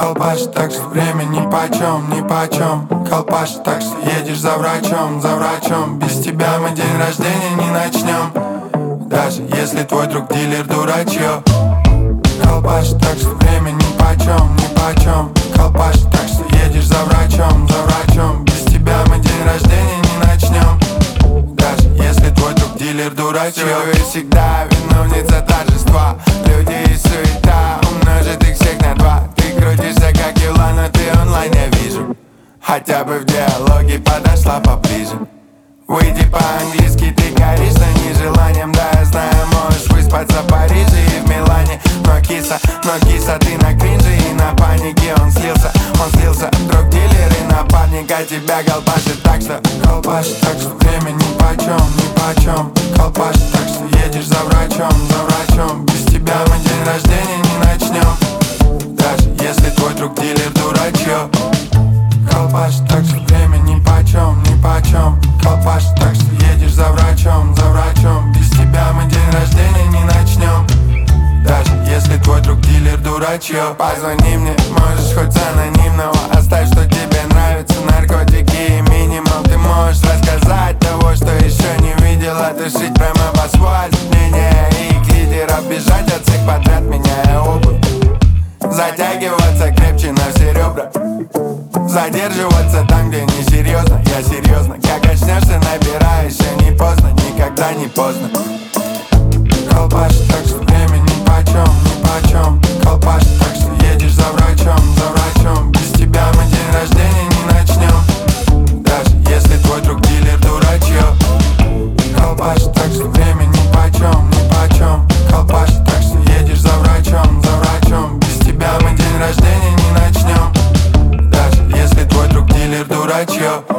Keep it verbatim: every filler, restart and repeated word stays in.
Колпашет так, что время нипочем, нипочем. Колпашет так, что едешь за врачом, за врачом. Без тебя мы день рождения не начнем, даже если твой друг дилер дурачье. Колпашет так, что время нипочем, нипочем. Колпашет так, что едешь за врачом, за врачом. Без тебя мы день рождения не начнем, даже если твой друг дилер дурачье. И всегда виновница торжества. Люди и суета умножит их всех на два. Ты крутишься как юла, но ты онлайн, я вижу. Хотя бы в диалоге подошла поближе. Выйди по-английски, ты горишь, но не желанием. Да, я знаю, можешь выспаться в Париже и в Милане. Но киса, но киса, ты на кринже и на панике. Он слился, он слился, друг дилер и напарник. А тебя колпашет так, что Колпашет так, что время нипочем, нипочем. Колпашет так, что едешь за врачом, за врачом. Без тебя мы день рождения не начнем, даже если твой друг дилер дурачье. Колпашет так, что время нипочем, нипочем. Колпашет так, что едешь за врачом, за врачом. Без тебя мы день рождения не начнем, даже если твой друг дилер дурачье. Позвони мне, можешь хоть анонимного. Оставь, что тебе нравятся наркотики и минимум. Ты можешь рассказать того, что еще не видела. Тушить прямо в асфальт мнение и к лидеров бежать от всех подряд, меняя обувь. Затягиваться крепче на все ребра. Задерживаться там, где не серьезно. Я серьезно, как очнешься, набирай. Еще не поздно, никогда не поздно. Колпашет так, что время нипочем, нипочем. Колпашет так, что едешь за врачом, за врачом. Без тебя мы день рождения не начнем, даже если твой друг дилер дурачье. Колпашет так, что время нипочем, нипочем. Колпашет так, что едешь за врачом, за врачом. Без тебя мы день рождения не начнем, даже если твой друг дилер дурачье.